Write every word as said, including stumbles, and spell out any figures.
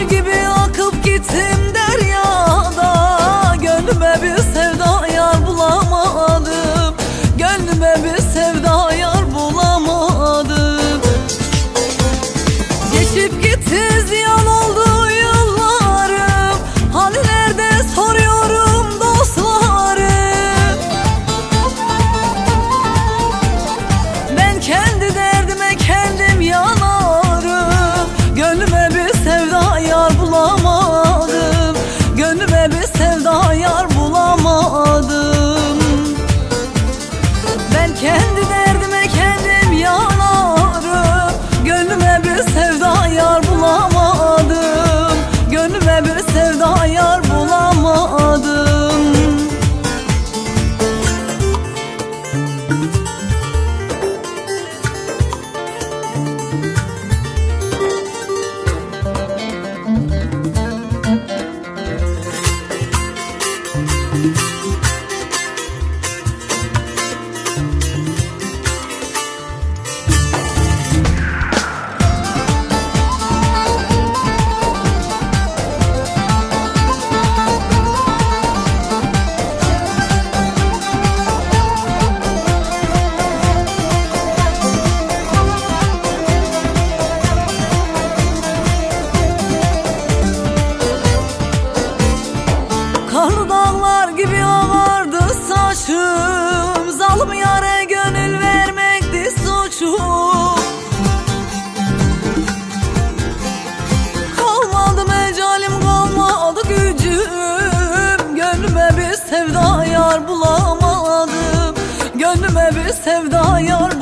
gibi akıp gittim deryada, gönlüme bir sevda yar bulamadım, gönlüme bir sevda yar bulamadım. Geçip gitti ziyan oldu yıllarım, hal nerede soruyorum dostlarım. Ben kendi derdime kendim yanarım, gönlüme bir sevda yar bulamadım, gönlüme bir sevda yar bulamadım. Ben kendi derdime kendim yanarım, gönlüme bir sevda yar bulamadım, gönlüme bir sevda yar bulamadım. Karlı dağlar gibi ağardı saçım, zalim yâre gönül vermekti suçum. Kalmadı mecalim, kalmadı gücüm, gönlüme bir sevda yar bulamadım, gönlüme bir sevda yar